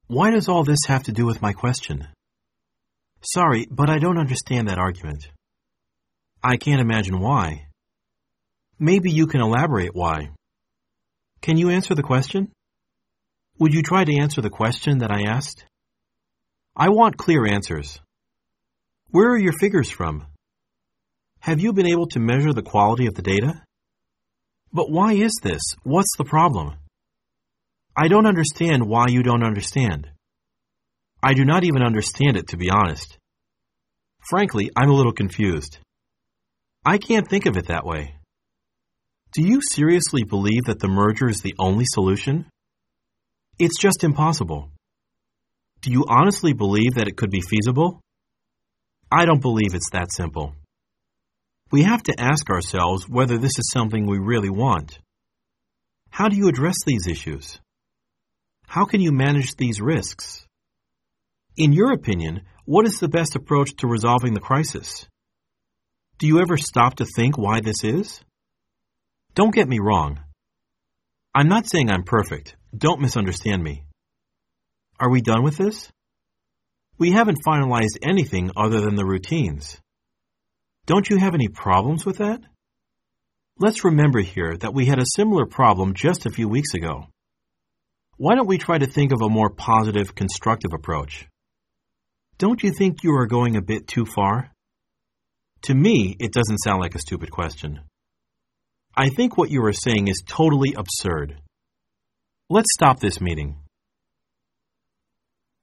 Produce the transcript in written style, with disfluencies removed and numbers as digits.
Why does all this have to do with my question? Sorry, but I don't understand that argument. I can't imagine why. Maybe you can elaborate why. Can you answer the question? Would you try to answer the question that I asked? I want clear answers. Where are your figures from? Have you been able to measure the quality of the data? But why is this? What's the problem? I don't understand why you don't understand. I do not even understand it, to be honest. Frankly, I'm a little confused. I can't think of it that way. Do you seriously believe that the merger is the only solution? It's just impossible. Do you honestly believe that it could be feasible? I don't believe it's that simple. We have to ask ourselves whether this is something we really want. How do you address these issues? How can you manage these risks? In your opinion, what is the best approach to resolving the crisis? Do you ever stop to think why this is? Don't get me wrong. I'm not saying I'm perfect. Don't misunderstand me. Are we done with this? We haven't finalized anything other than the routines. Don't you have any problems with that? Let's remember here that we had a similar problem just a few weeks ago. Why don't we try to think of a more positive, constructive approach? Don't you think you are going a bit too far? To me, it doesn't sound like a stupid question. I think what you are saying is totally absurd. Let's stop this meeting.